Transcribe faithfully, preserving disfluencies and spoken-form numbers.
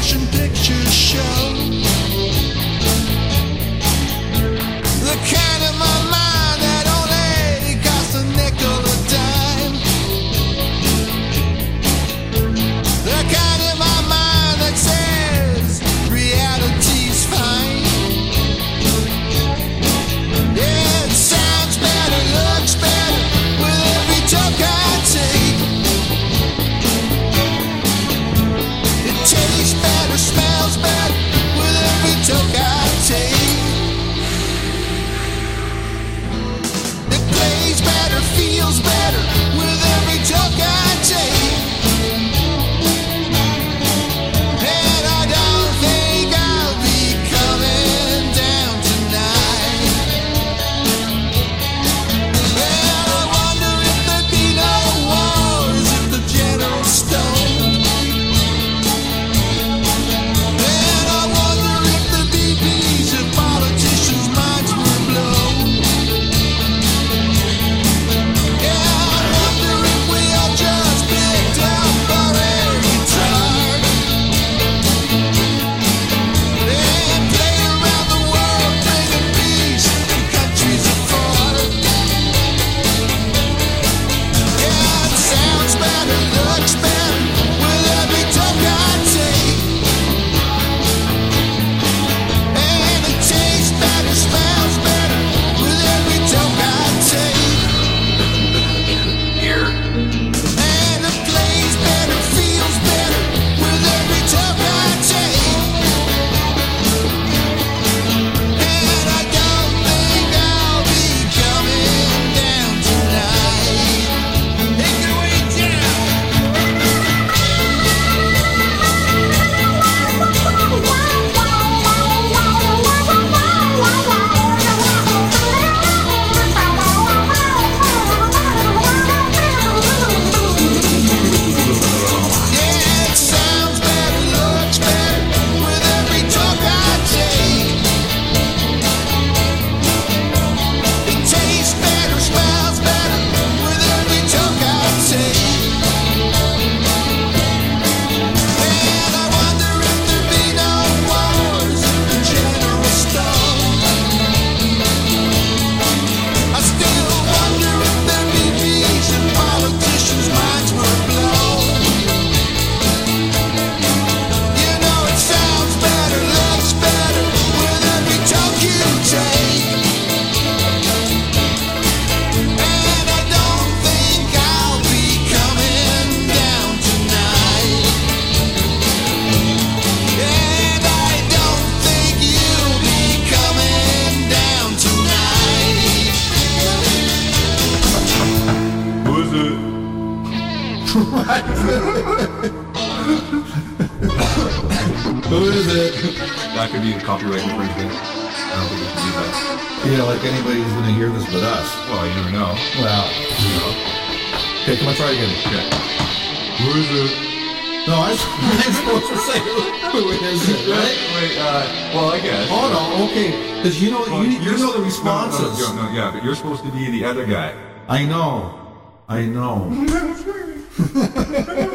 motion picture show. The kind of my mind that only costs a nickel a dime. The kind of my mind that says reality's fine. Yeah, it sounds better, looks better with every joke I take. It tastes better, smells better with every joke I take. It plays better, feels better with every joke I take. And I don't think I'll be coming down tonight. Well, I wonder if there'd be no wars if the general stoned. And I wonder if there'd be peace if politicians' minds were blown. Yeah, I wonder if we all just picked up our air guitar and played around the world, bringing peace to countries afar. Yeah, it sounds better, looks better with every joke I take. And it tastes better, smells better with every joke I take. Here. And it plays better, feels better with every joke I take. And I don't think I'll be coming down tonight. Take it away, Jeff. Yeah, it sounds better, looks better with every joke I take. It tastes better, smells better with every joke I take. And I wonder if there'd be no wars if the general stoned. I still wonder if there'd be peace if politicians' minds were blown. You know it sounds better, looks better with every joke you take. And I don't think I'll be coming down tonight. And I don't think you'll be coming down tonight. Who is it? Who is it? That could be the copyright infringement. I don't think we should do that. Yeah, like anybody's gonna hear this but us. Well, you never know. Well, You know. okay, come on, try again. Okay. Who is it? No, I'm, I'm supposed to say who, who is it, right? Wait, uh, well, I guess. Oh no, okay, because you know Well, you, you you're know the no, responses. No, no, no, yeah, but you're supposed to be the other guy. I know, I know.